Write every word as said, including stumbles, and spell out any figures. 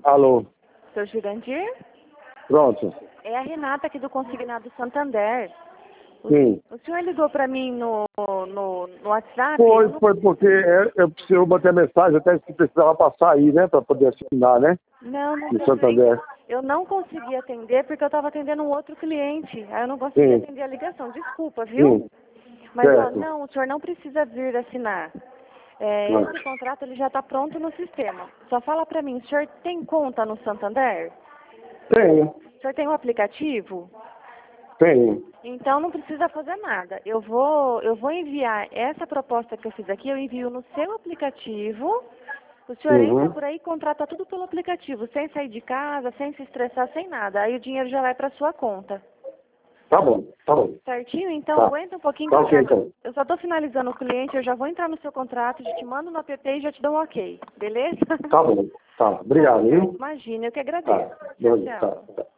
Alô? Seu Jurandir? Pronto. É a Renata aqui do Consignado Santander. O, Sim. o senhor ligou para mim no, no, no WhatsApp? Foi, não... foi porque é, eu preciso bater a mensagem até que precisava passar aí, né? Para poder assinar, né? Não, não De precisa. Santander. Eu não consegui atender porque eu estava atendendo um outro cliente. Aí eu não consegui Sim. atender a ligação. Desculpa, viu? Sim. Mas, ó, Certo. não, o senhor não precisa vir assinar. É, Ah. esse contrato ele já está pronto no sistema. Só fala para mim, o senhor tem conta no Santander? Tenho. O senhor tem um aplicativo? Tenho. Então não precisa fazer nada. Eu vou, eu vou enviar essa proposta que eu fiz aqui, eu envio no seu aplicativo. O senhor entra Uhum. por aí e contrata tudo pelo aplicativo, sem sair de casa, sem se estressar, sem nada. Aí o dinheiro já vai para sua conta. Tá bom, tá bom. Certinho? Então Tá. aguenta um pouquinho que Tá eu ok, já, então. eu só estou finalizando o cliente, eu já vou entrar no seu contrato, já te mando no app e já te dou um ok. Beleza? Tá bom. Tá. Obrigado, Tá, viu? imagina, eu que Tá. agradeço. Tchau, Bom, tchau. tá. tá.